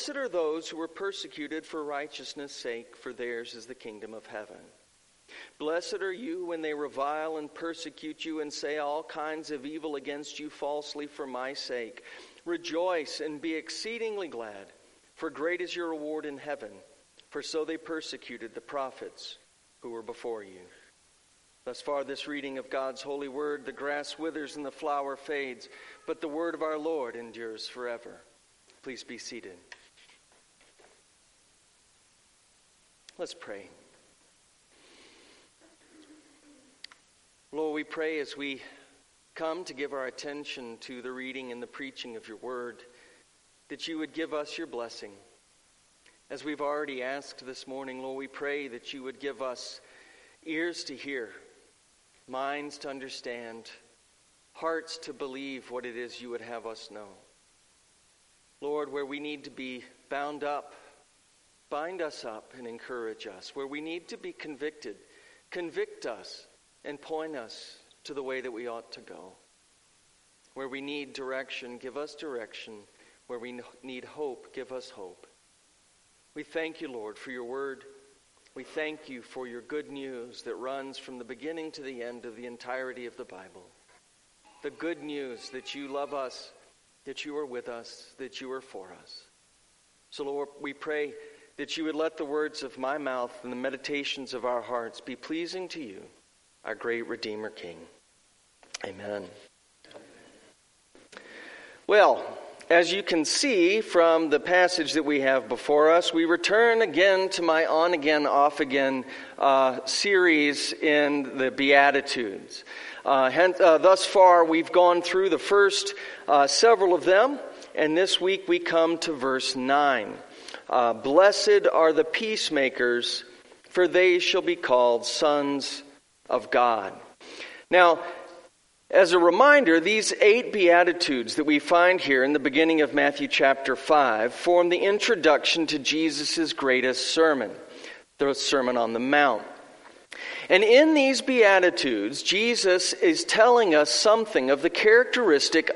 Blessed are those who are persecuted for righteousness' sake, for theirs is the kingdom of heaven. Blessed are you when they revile and persecute you and say all kinds of evil against you falsely for my sake. Rejoice and be exceedingly glad, for great is your reward in heaven, for so they persecuted the prophets who were before you. Thus far, this reading of God's holy word, the grass withers and the flower fades, but the word of our Lord endures forever. Please be seated. Let's pray. Lord, we pray as we come to give our attention to the reading and the preaching of your word, that you would give us your blessing. As we've already asked this morning, Lord, we pray that you would give us ears to hear, minds to understand, hearts to believe what it is you would have us know. Lord, where we need to be bound up, bind us up and encourage us. Where we need to be convicted, convict us and point us to the way that we ought to go. Where we need direction, give us direction. Where we need hope, give us hope. We thank you, Lord, for your word. We thank you for your good news that runs from the beginning to the end of the entirety of the Bible. The good news that you love us, that you are with us, that you are for us. So, Lord, we pray that you would let the words of my mouth and the meditations of our hearts be pleasing to you, our great Redeemer King. Amen. Well, as you can see from the passage that we have before us, we return again to my on-again, off-again series in the Beatitudes. Thus far, we've gone through the first several of them, and this week we come to verse 9. Blessed are the peacemakers, for they shall be called sons of God. Now, as a reminder, these 8 Beatitudes that we find here in the beginning of Matthew chapter 5 form the introduction to Jesus' greatest sermon, the Sermon on the Mount. And in these Beatitudes, Jesus is telling us something of the characteristics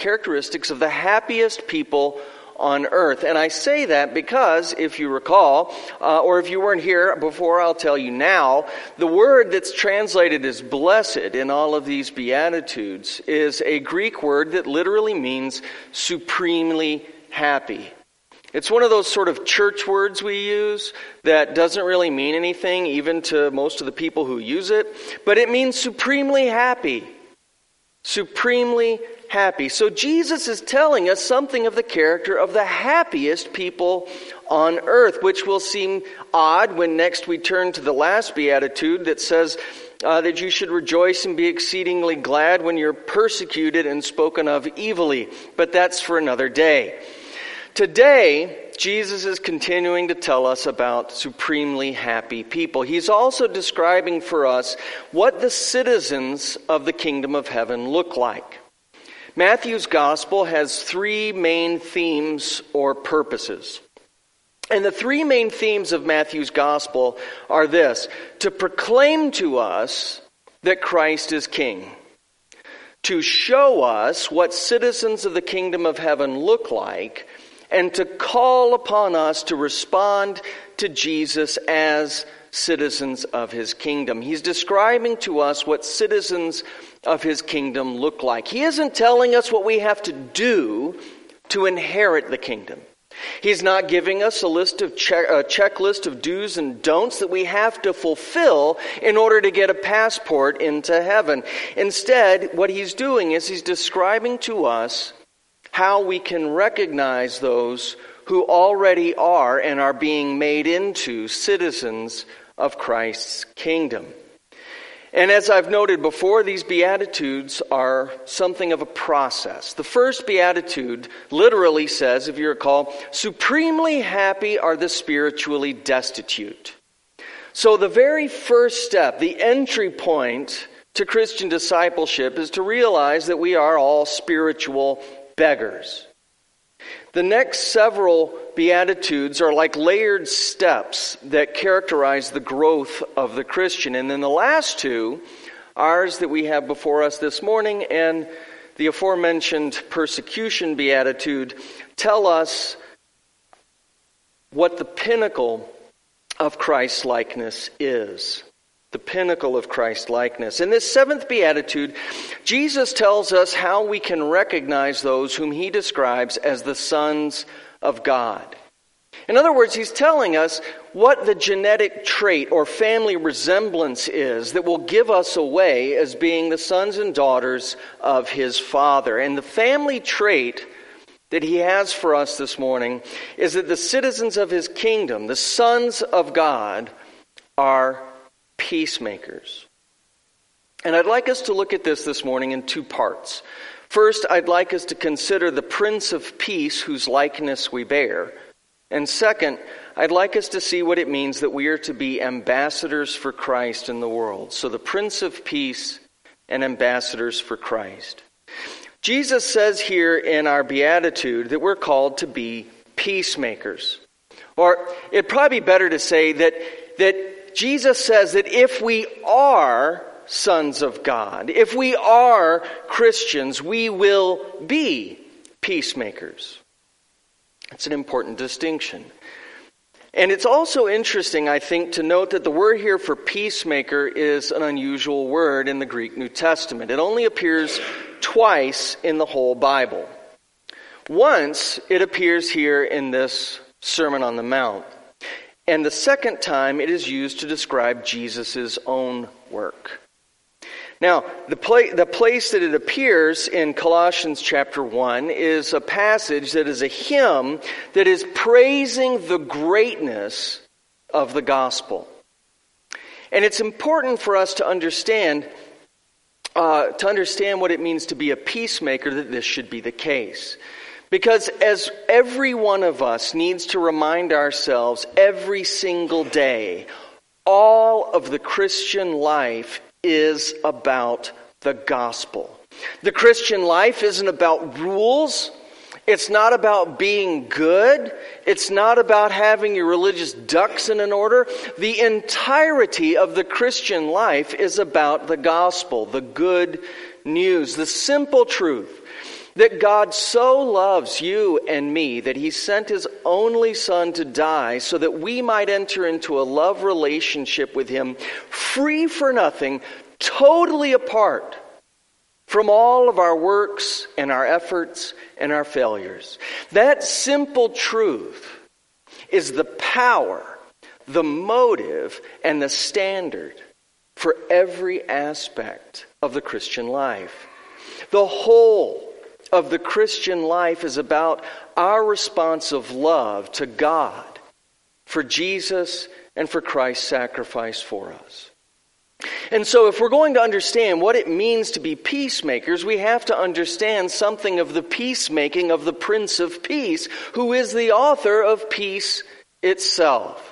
of the happiest people on earth. And I say that because, if you recall, or if you weren't here before, I'll tell you now, the word that's translated as blessed in all of these Beatitudes is a Greek word that literally means supremely happy. It's one of those sort of church words we use that doesn't really mean anything, even to most of the people who use it, but it means supremely happy. Supremely happy. So Jesus is telling us something of the character of the happiest people on earth, which will seem odd when next we turn to the last beatitude that says that you should rejoice and be exceedingly glad when you're persecuted and spoken of evilly. But that's for another day. Today, Jesus is continuing to tell us about supremely happy people. He's also describing for us what the citizens of the kingdom of heaven look like. Matthew's gospel has 3 main themes or purposes. And the 3 main themes of Matthew's gospel are this: to proclaim to us that Christ is king, to show us what citizens of the kingdom of heaven look like, and to call upon us to respond to Jesus as citizens of his kingdom. He's describing to us what citizens of his kingdom look like. He isn't telling us what we have to do to inherit the kingdom. He's not giving us a checklist of do's and don'ts that we have to fulfill in order to get a passport into heaven. Instead, what he's doing is he's describing to us how we can recognize those who already are and are being made into citizens of Christ's kingdom. And as I've noted before, these Beatitudes are something of a process. The first Beatitude literally says, if you recall, supremely happy are the spiritually destitute. So the very first step, the entry point to Christian discipleship, is to realize that we are all spiritual beggars. The next several Beatitudes are like layered steps that characterize the growth of the Christian. And then the last 2, ours that we have before us this morning and the aforementioned persecution Beatitude, tell us what the pinnacle of Christ's likeness is. The pinnacle of Christ's likeness. In this seventh beatitude, Jesus tells us how we can recognize those whom he describes as the sons of God. In other words, he's telling us what the genetic trait or family resemblance is that will give us away as being the sons and daughters of his Father. And the family trait that he has for us this morning is that the citizens of his kingdom, the sons of God, are peacemakers. And I'd like us to look at this morning in two parts. First, I'd like us to consider the Prince of Peace whose likeness we bear. And second, I'd like us to see what it means that we are to be ambassadors for Christ in the world. So the Prince of Peace and ambassadors for Christ. Jesus says here in our beatitude that we're called to be peacemakers. Or it'd probably be better to say that Jesus says that if we are sons of God, if we are Christians, we will be peacemakers. It's an important distinction. And it's also interesting, I think, to note that the word here for peacemaker is an unusual word in the Greek New Testament. It only appears twice in the whole Bible. Once, it appears here in this Sermon on the Mount. And the second time, it is used to describe Jesus' own work. Now, the place that it appears in Colossians chapter 1 is a passage that is a hymn that is praising the greatness of the gospel. And it's important for us to understand what it means to be a peacemaker, that this should be the case. Because as every one of us needs to remind ourselves every single day, all of the Christian life is about the gospel. The Christian life isn't about rules. It's not about being good. It's not about having your religious ducks in an order. The entirety of the Christian life is about the gospel, the good news, the simple truth that God so loves you and me that he sent his only Son to die so that we might enter into a love relationship with him, free for nothing, totally apart from all of our works and our efforts and our failures. That simple truth is the power, the motive, and the standard for every aspect of the Christian life. The whole of the Christian life is about our response of love to God for Jesus and for Christ's sacrifice for us. And so if we're going to understand what it means to be peacemakers, we have to understand something of the peacemaking of the Prince of Peace, who is the author of peace itself.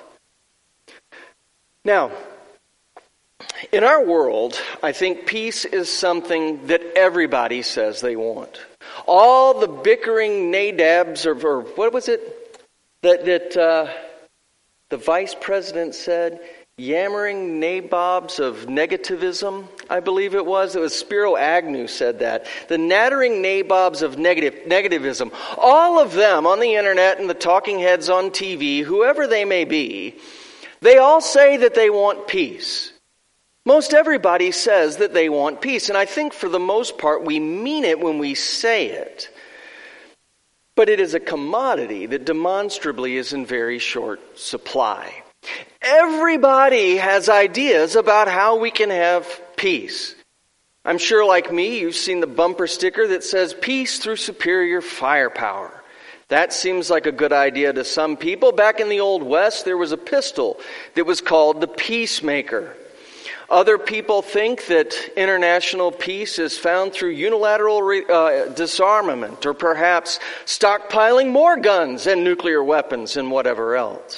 Now, in our world, I think peace is something that everybody says they want. All the bickering nababs, or what was it that the vice president said? Yammering nabobs of negativism, I believe it was. It was Spiro Agnew said that. The nattering nabobs of negativism. All of them on the internet and the talking heads on TV, whoever they may be, they all say that they want peace. Most everybody says that they want peace. And I think for the most part we mean it when we say it. But it is a commodity that demonstrably is in very short supply. Everybody has ideas about how we can have peace. I'm sure, like me, you've seen the bumper sticker that says peace through superior firepower. That seems like a good idea to some people. Back in the Old West, there was a pistol that was called the Peacemaker. Other people think that international peace is found through unilateral disarmament, or perhaps stockpiling more guns and nuclear weapons and whatever else.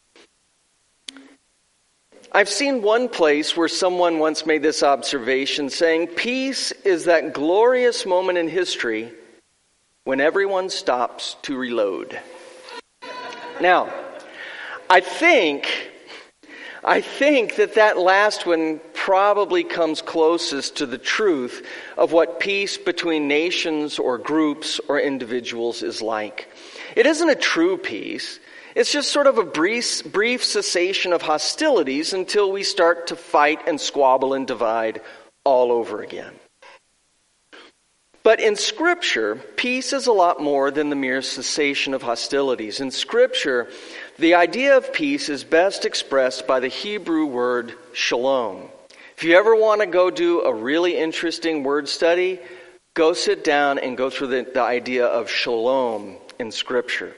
I've seen one place where someone once made this observation, saying, peace is that glorious moment in history when everyone stops to reload. Now, I think that last one probably comes closest to the truth of what peace between nations or groups or individuals is like. It isn't a true peace. It's just sort of a brief cessation of hostilities until we start to fight and squabble and divide all over again. But in Scripture, peace is a lot more than the mere cessation of hostilities. In Scripture, the idea of peace is best expressed by the Hebrew word shalom. If you ever want to go do a really interesting word study, go sit down and go through the idea of shalom in Scripture.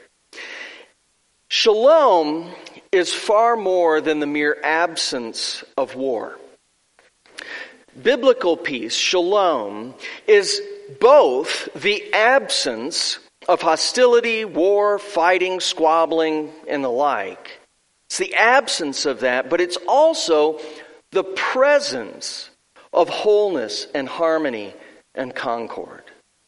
Shalom is far more than the mere absence of war. Biblical peace, shalom, is both the absence of hostility, war, fighting, squabbling, and the like. It's the absence of that, but it's also the presence of wholeness and harmony and concord.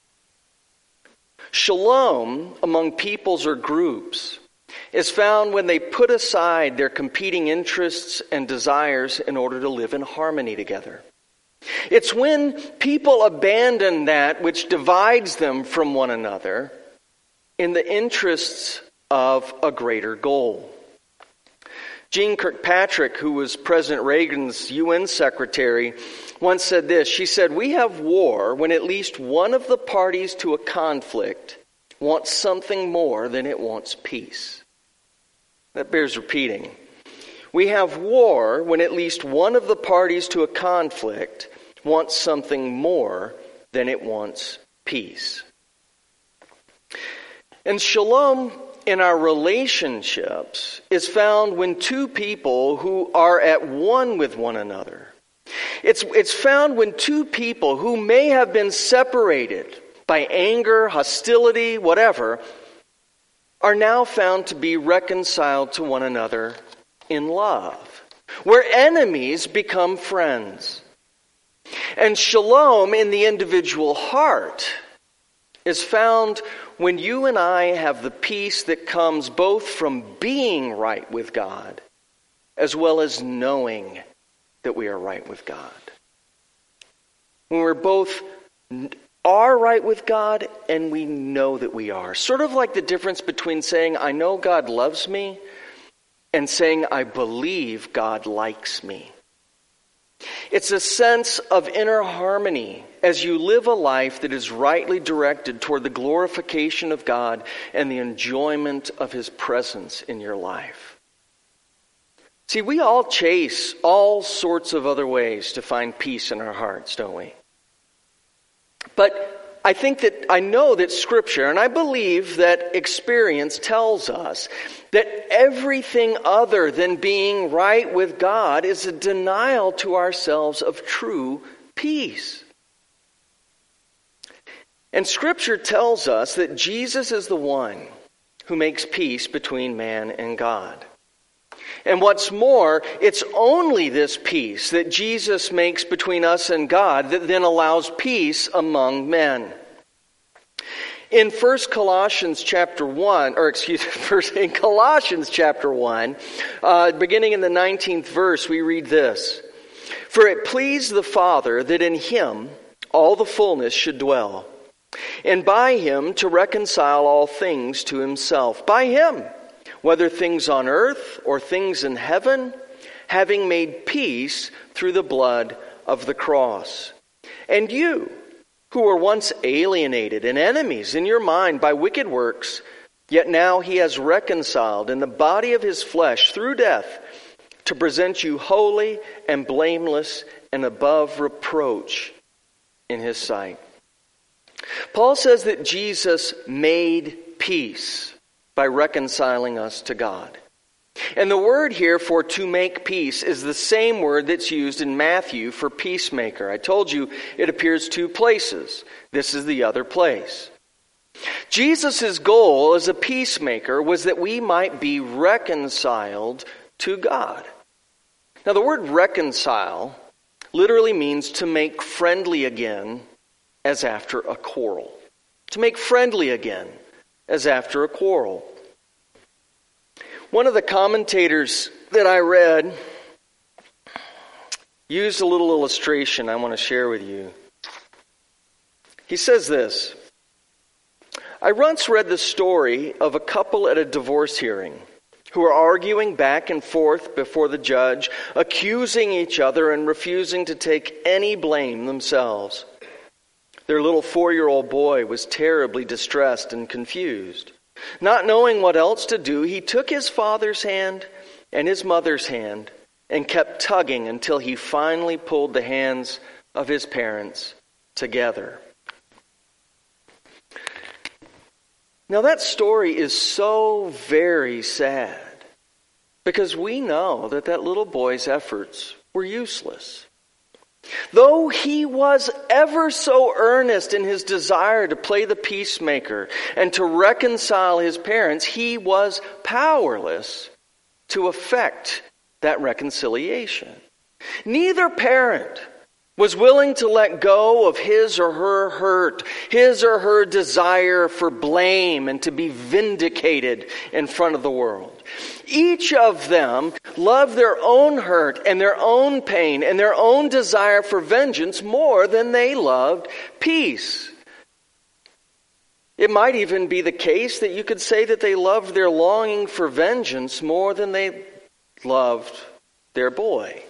Shalom among peoples or groups is found when they put aside their competing interests and desires in order to live in harmony together. It's when people abandon that which divides them from one another in the interests of a greater goal. Jeane Kirkpatrick, who was President Reagan's UN secretary, once said this. She said, "We have war when at least one of the parties to a conflict wants something more than it wants peace." That bears repeating. We have war when at least one of the parties to a conflict wants something more than it wants peace. And shalom in our relationships is found when two people who are at one with one another. It's found when two people who may have been separated by anger, hostility, whatever, are now found to be reconciled to one another in love, where enemies become friends. And shalom in the individual heart is found when you and I have the peace that comes both from being right with God as well as knowing that we are right with God. When we're both are right with God and we know that we are. Sort of like the difference between saying, I know God loves me, and saying, I believe God likes me. It's a sense of inner harmony as you live a life that is rightly directed toward the glorification of God and the enjoyment of His presence in your life. See, we all chase all sorts of other ways to find peace in our hearts, don't we? But I know that Scripture, and I believe that experience tells us that everything other than being right with God is a denial to ourselves of true peace. And Scripture tells us that Jesus is the one who makes peace between man and God. And what's more, it's only this peace that Jesus makes between us and God that then allows peace among men. In Colossians chapter 1, beginning in the 19th verse, we read this. For it pleased the Father that in Him all the fullness should dwell, and by Him to reconcile all things to Himself. By Him, whether things on earth or things in heaven, having made peace through the blood of the cross. And you, who were once alienated and enemies in your mind by wicked works, yet now He has reconciled in the body of His flesh through death to present you holy and blameless and above reproach in His sight. Paul says that Jesus made peace by reconciling us to God. And the word here for to make peace is the same word that's used in Matthew for peacemaker. I told you it appears two places. This is the other place. Jesus' goal as a peacemaker was that we might be reconciled to God. Now the word reconcile literally means to make friendly again as after a quarrel. To make friendly again as after a quarrel. One of the commentators that I read used a little illustration I want to share with you. He says this, I once read the story of a couple at a divorce hearing who are arguing back and forth before the judge, accusing each other and refusing to take any blame themselves. Their little 4-year-old boy was terribly distressed and confused. Not knowing what else to do, he took his father's hand and his mother's hand and kept tugging until he finally pulled the hands of his parents together. Now that story is so very sad because we know that that little boy's efforts were useless. Though he was ever so earnest in his desire to play the peacemaker and to reconcile his parents, he was powerless to effect that reconciliation. Neither parent was willing to let go of his or her hurt, his or her desire for blame and to be vindicated in front of the world. Each of them loved their own hurt and their own pain and their own desire for vengeance more than they loved peace. It might even be the case that you could say that they loved their longing for vengeance more than they loved their boy.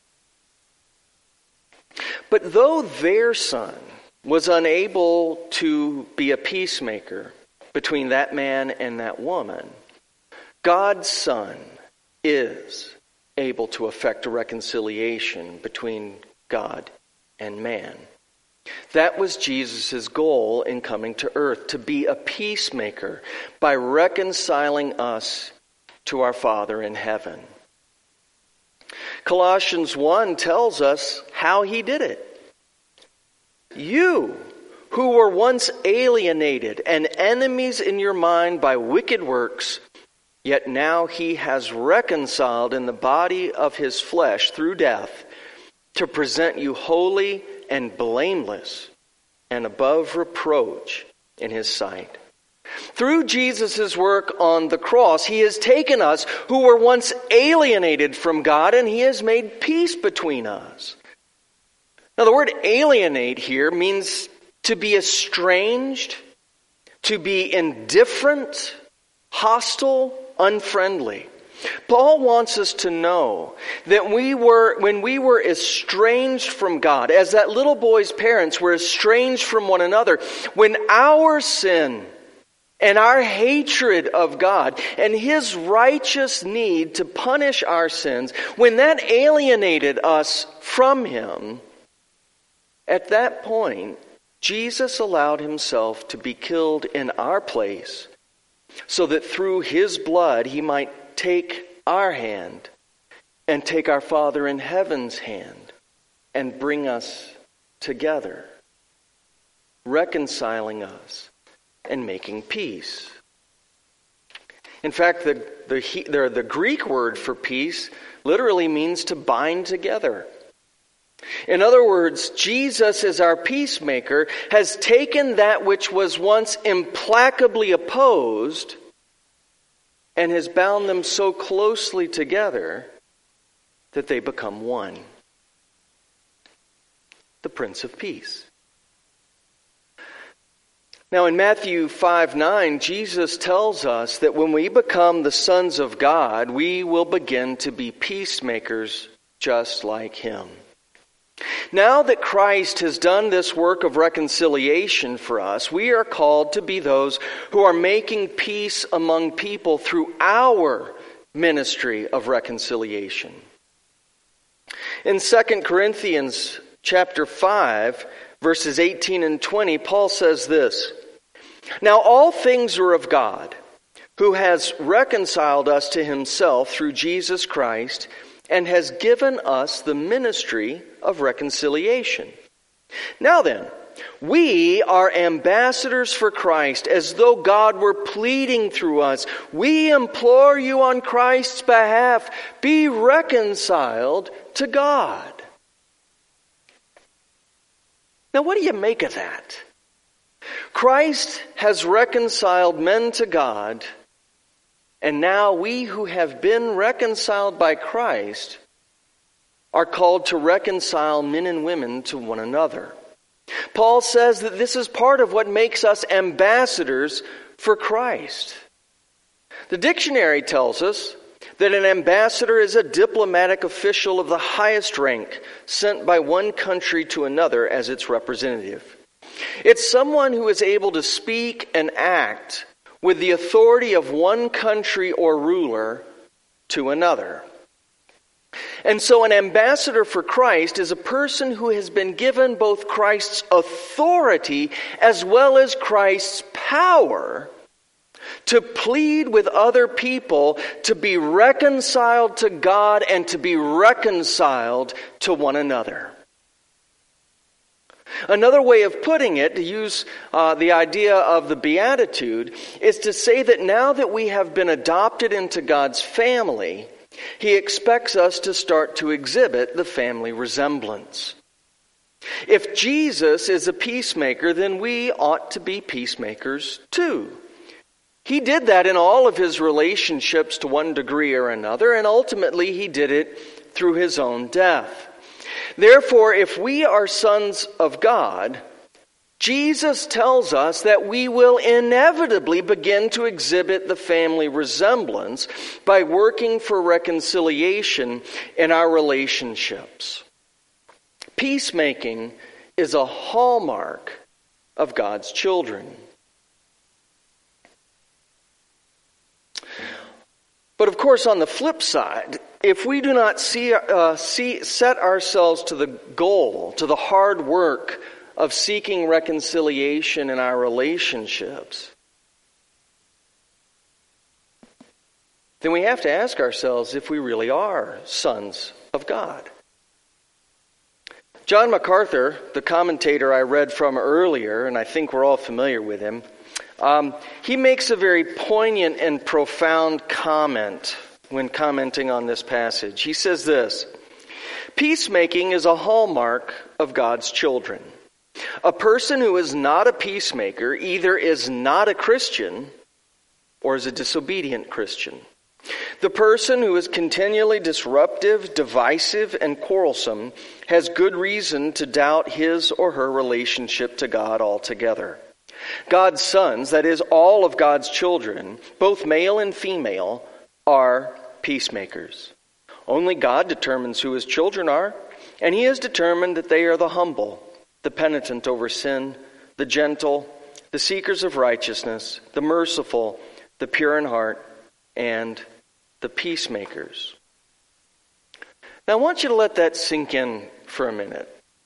But though their son was unable to be a peacemaker between that man and that woman, God's Son is able to effect a reconciliation between God and man. That was Jesus' goal in coming to earth, to be a peacemaker by reconciling us to our Father in heaven. Colossians 1 tells us how he did it. You, who were once alienated and enemies in your mind by wicked works, yet now he has reconciled in the body of his flesh through death to present you holy and blameless and above reproach in his sight. Through Jesus' work on the cross, he has taken us who were once alienated from God and he has made peace between us. Now the word alienate here means to be estranged, to be indifferent, hostile, unfriendly. Paul wants us to know that when we were estranged from God, as that little boy's parents were estranged from one another, when our sin and our hatred of God and his righteous need to punish our sins, when that alienated us from him, at that point, Jesus allowed himself to be killed in our place so that through his blood he might take our hand and take our Father in heaven's hand and bring us together, reconciling us and making peace. In fact, the Greek word for peace literally means to bind together. In other words, Jesus, as our peacemaker, has taken that which was once implacably opposed and has bound them so closely together that they become one. The Prince of Peace. Now in Matthew 5:9, Jesus tells us that when we become the sons of God, we will begin to be peacemakers just like him. Now that Christ has done this work of reconciliation for us, we are called to be those who are making peace among people through our ministry of reconciliation. In 2 Corinthians chapter 5, verses 18 and 20, Paul says this, "Now all things are of God, who has reconciled us to himself through Jesus Christ, and has given us the ministry of reconciliation. Now then, we are ambassadors for Christ, as though God were pleading through us. We implore you on Christ's behalf, be reconciled to God." Now what do you make of that? Christ has reconciled men to God, and now we who have been reconciled by Christ are called to reconcile men and women to one another. Paul says that this is part of what makes us ambassadors for Christ. The dictionary tells us that an ambassador is a diplomatic official of the highest rank sent by one country to another as its representative. It's someone who is able to speak and act with the authority of one country or ruler to another. And so an ambassador for Christ is a person who has been given both Christ's authority as well as Christ's power to plead with other people to be reconciled to God and to be reconciled to one another. Another way of putting it, to use the idea of the Beatitude, is to say that now that we have been adopted into God's family, He expects us to start to exhibit the family resemblance. If Jesus is a peacemaker, then we ought to be peacemakers too. He did that in all of His relationships to one degree or another, and ultimately He did it through His own death. Therefore, if we are sons of God, Jesus tells us that we will inevitably begin to exhibit the family resemblance by working for reconciliation in our relationships. Peacemaking is a hallmark of God's children. But of course, on the flip side, if we do not set ourselves to the goal, to the hard work of seeking reconciliation in our relationships, then we have to ask ourselves if we really are sons of God. John MacArthur, the commentator I read from earlier, and I think we're all familiar with him, he makes a very poignant and profound comment when commenting on this passage. He says this: peacemaking is a hallmark of God's children. A person who is not a peacemaker either is not a Christian or is a disobedient Christian. The person who is continually disruptive, divisive, and quarrelsome has good reason to doubt his or her relationship to God altogether. God's sons, that is, all of God's children, both male and female, are peacemakers. Only God determines who His children are, and He has determined that they are the humble, the penitent over sin, the gentle, the seekers of righteousness, the merciful, the pure in heart, and the peacemakers. Now I want you to let that sink in for a minute.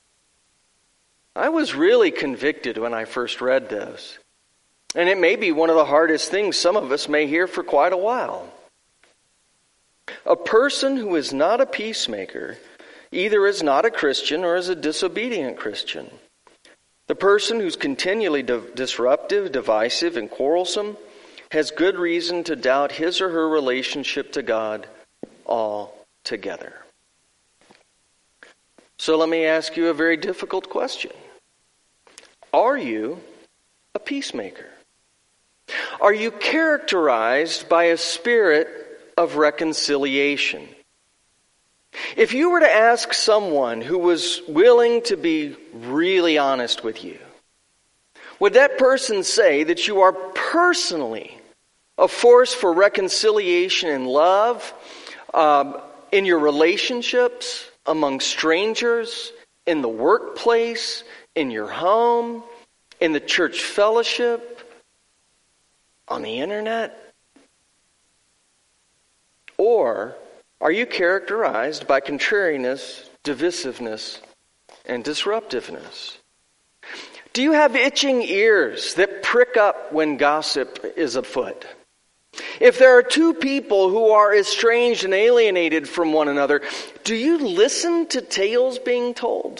I was really convicted when I first read this. And it may be one of the hardest things some of us may hear for quite a while. A person who is not a peacemaker either is not a Christian or is a disobedient Christian. The person who's continually disruptive, divisive, and quarrelsome has good reason to doubt his or her relationship to God altogether. So let me ask you a very difficult question. Are you a peacemaker? Are you characterized by a spirit of reconciliation? If you were to ask someone who was willing to be really honest with you, would that person say that you are personally a force for reconciliation and love in your relationships, among strangers, in the workplace, in your home, in the church fellowship, on the internet? Or are you characterized by contrariness, divisiveness, and disruptiveness? Do you have itching ears that prick up when gossip is afoot? If there are two people who are estranged and alienated from one another, do you listen to tales being told?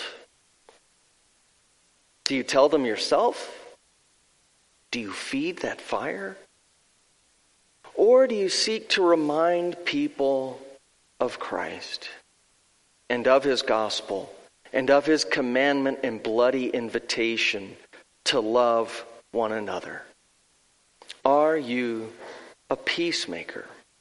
Do you tell them yourself? Do you feed that fire? Or do you seek to remind people of Christ and of His gospel and of His commandment and bloody invitation to love one another? Are you a peacemaker?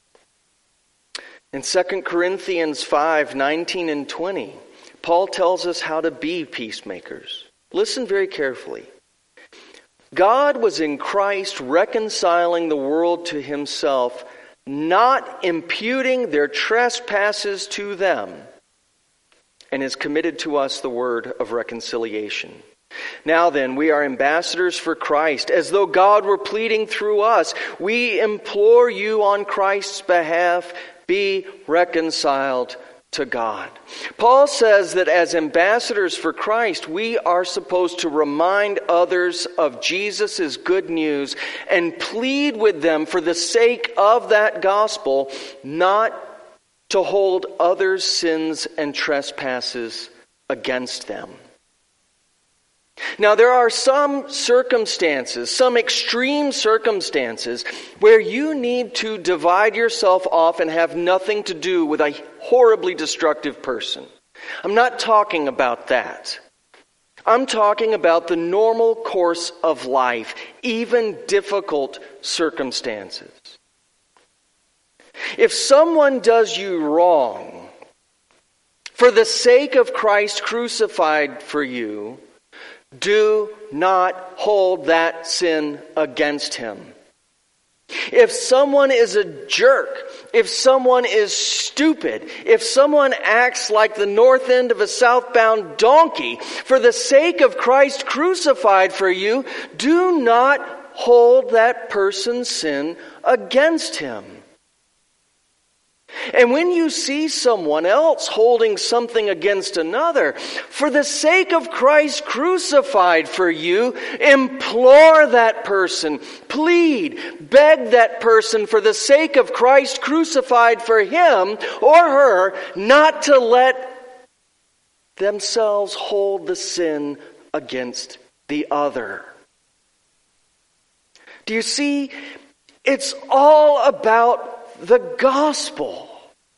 In 2 Corinthians 5:19 and 20, Paul tells us how to be peacemakers. Listen very carefully. God was in Christ reconciling the world to himself, not imputing their trespasses to them, and has committed to us the word of reconciliation. Now then, we are ambassadors for Christ, as though God were pleading through us. We implore you on Christ's behalf, be reconciled to God. Paul says that as ambassadors for Christ, we are supposed to remind others of Jesus' good news and plead with them for the sake of that gospel, not to hold others' sins and trespasses against them. Now, there are some circumstances, some extreme circumstances, where you need to divide yourself off and have nothing to do with a horribly destructive person. I'm not talking about that. I'm talking about the normal course of life, even difficult circumstances. If someone does you wrong, for the sake of Christ crucified for you, do not hold that sin against him. If someone is a jerk, if someone is stupid, if someone acts like the north end of a southbound donkey, for the sake of Christ crucified for you, do not hold that person's sin against him. And when you see someone else holding something against another, for the sake of Christ crucified for you, implore that person, plead, beg that person for the sake of Christ crucified for him or her, not to let themselves hold the sin against the other. Do you see? It's all about the gospel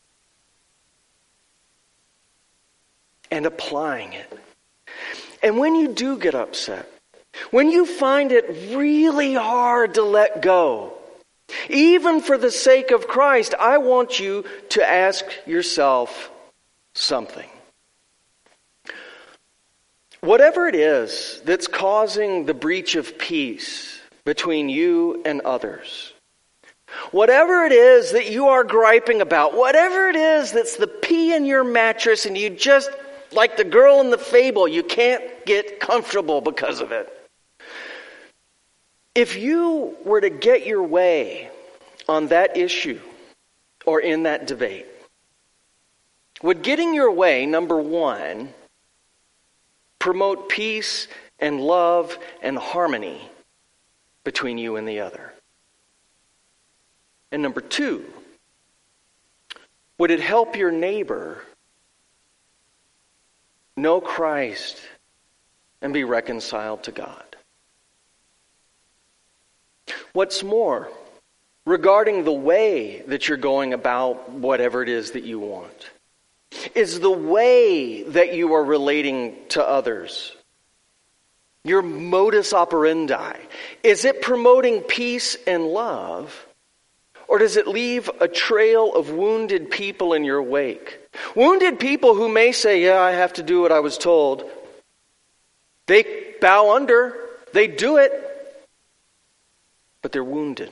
and applying it. And when you do get upset, when you find it really hard to let go, even for the sake of Christ, I want you to ask yourself something. Whatever it is that's causing the breach of peace between you and others, whatever it is that you are griping about, whatever it is that's the pee in your mattress and you just, like the girl in the fable, you can't get comfortable because of it. If you were to get your way on that issue or in that debate, would getting your way, number one, promote peace and love and harmony between you and the other? And number two, would it help your neighbor know Christ and be reconciled to God? What's more, regarding the way that you're going about whatever it is that you want, is the way that you are relating to others, your modus operandi, is it promoting peace and love? Or does it leave a trail of wounded people in your wake? Wounded people who may say, yeah, I have to do what I was told. They bow under. They do it. But they're wounded.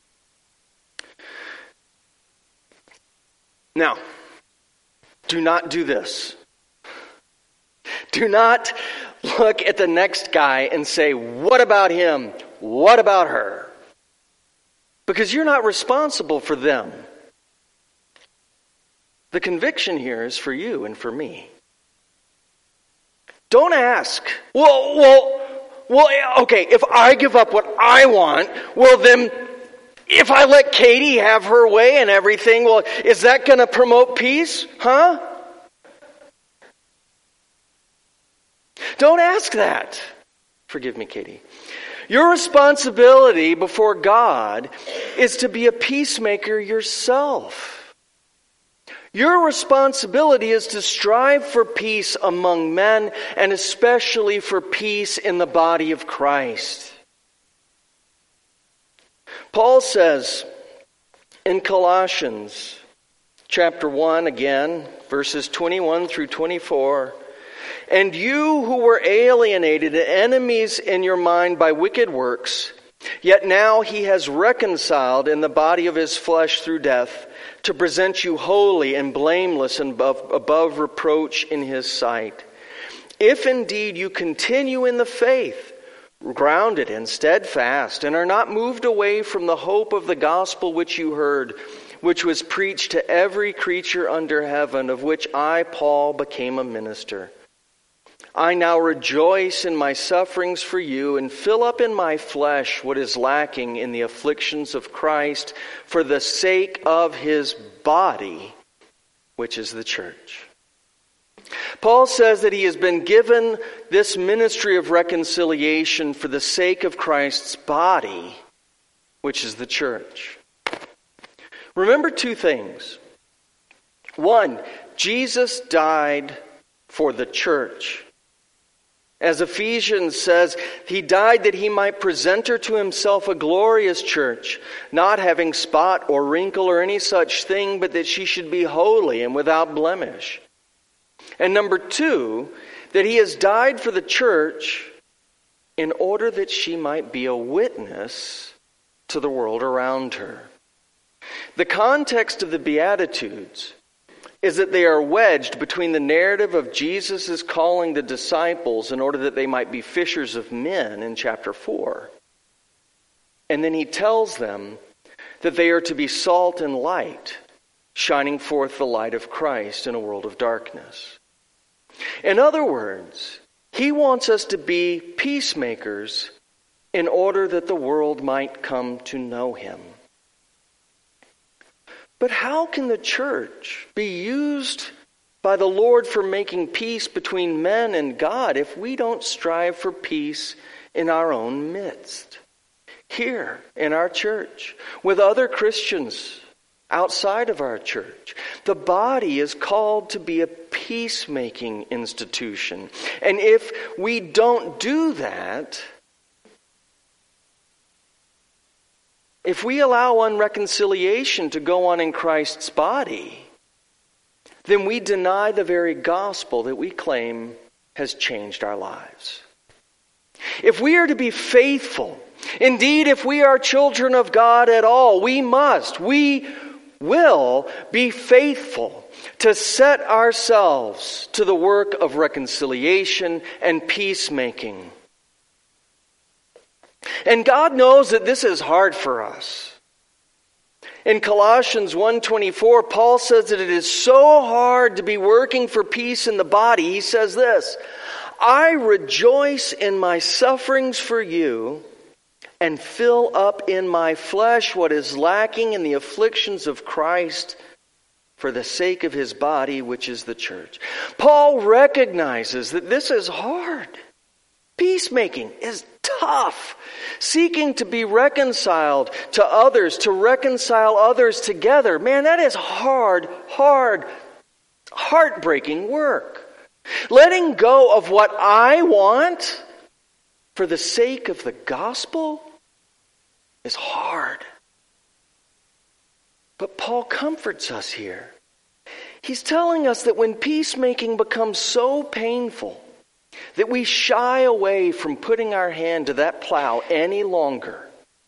Now, do not do this. Do not look at the next guy and say, what about him? What about her? Because you're not responsible for them. The conviction here is for you and for me. Don't ask, well, okay, if I give up what I want, well then, if I let Katie have her way and everything, well, is that going to promote peace? Huh? Don't ask that. Forgive me, Katie. Your responsibility before God is to be a peacemaker yourself. Your responsibility is to strive for peace among men and especially for peace in the body of Christ. Paul says in Colossians chapter 1 again, verses 21 through 24, And you who were alienated and enemies in your mind by wicked works, yet now he has reconciled in the body of his flesh through death, to present you holy and blameless and above reproach in his sight. If indeed you continue in the faith, grounded and steadfast, and are not moved away from the hope of the gospel which you heard, which was preached to every creature under heaven, of which I, Paul, became a minister. I now rejoice in my sufferings for you, and fill up in my flesh what is lacking in the afflictions of Christ for the sake of his body, which is the church. Paul says that he has been given this ministry of reconciliation for the sake of Christ's body, which is the church. Remember two things. One, Jesus died for the church. As Ephesians says, he died that he might present her to himself a glorious church, not having spot or wrinkle or any such thing, but that she should be holy and without blemish. And number two, that he has died for the church in order that she might be a witness to the world around her. The context of the Beatitudes is that they are wedged between the narrative of Jesus' calling the disciples in order that they might be fishers of men in chapter 4. And then he tells them that they are to be salt and light, shining forth the light of Christ in a world of darkness. In other words, he wants us to be peacemakers in order that the world might come to know him. But how can the church be used by the Lord for making peace between men and God if we don't strive for peace in our own midst? Here in our church, with other Christians outside of our church. The body is called to be a peacemaking institution. And if we don't do that, if we allow unreconciliation to go on in Christ's body, then we deny the very gospel that we claim has changed our lives. If we are to be faithful, indeed, if we are children of God at all, we will be faithful to set ourselves to the work of reconciliation and peacemaking. And God knows that this is hard for us. In Colossians 1:24, Paul says that it is so hard to be working for peace in the body. He says this, I rejoice in my sufferings for you, and fill up in my flesh what is lacking in the afflictions of Christ for the sake of his body, which is the church. Paul recognizes that this is hard. Peacemaking is tough. Seeking to be reconciled to others, to reconcile others together. Man, that is hard, heartbreaking work. Letting go of what I want for the sake of the gospel is hard. But Paul comforts us here. He's telling us that when peacemaking becomes so painful that we shy away from putting our hand to that plow any longer,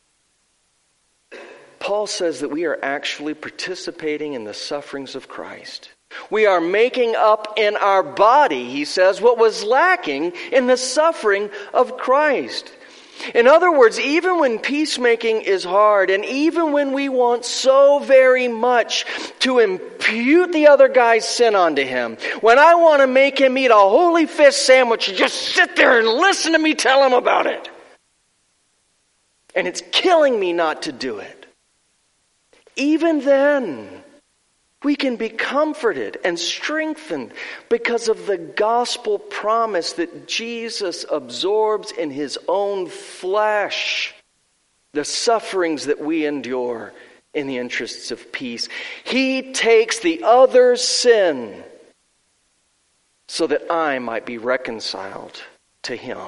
Paul says that we are actually participating in the sufferings of Christ. We are making up in our body, he says, what was lacking in the suffering of Christ. In other words, even when peacemaking is hard, and even when we want so very much to impute the other guy's sin onto him, when I want to make him eat a holy fish sandwich and just sit there and listen to me tell him about it, and it's killing me not to do it, even then, we can be comforted and strengthened because of the gospel promise that Jesus absorbs in his own flesh the sufferings that we endure in the interests of peace. He takes the other's sin so that I might be reconciled to him.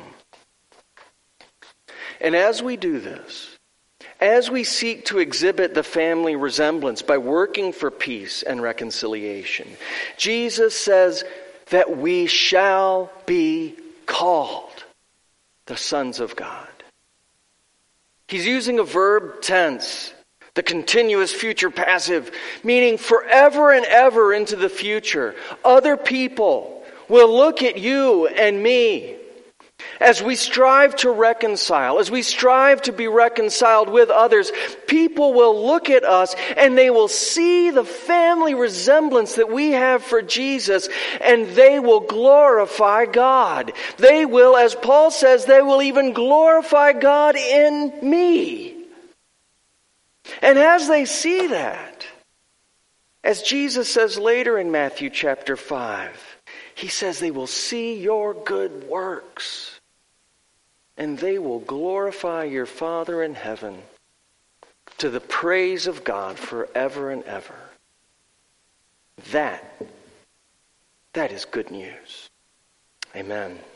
And as we do this, as we seek to exhibit the family resemblance by working for peace and reconciliation, Jesus says that we shall be called the sons of God. He's using a verb tense, the continuous future passive, meaning forever and ever into the future. Other people will look at you and me as we strive to reconcile, as we strive to be reconciled with others. People will look at us and they will see the family resemblance that we have for Jesus, and they will glorify God. They will, as Paul says, they will even glorify God in me. And as they see that, as Jesus says later in Matthew chapter 5, he says they will see your good works and they will glorify your Father in heaven to the praise of God forever and ever. That is good news. Amen.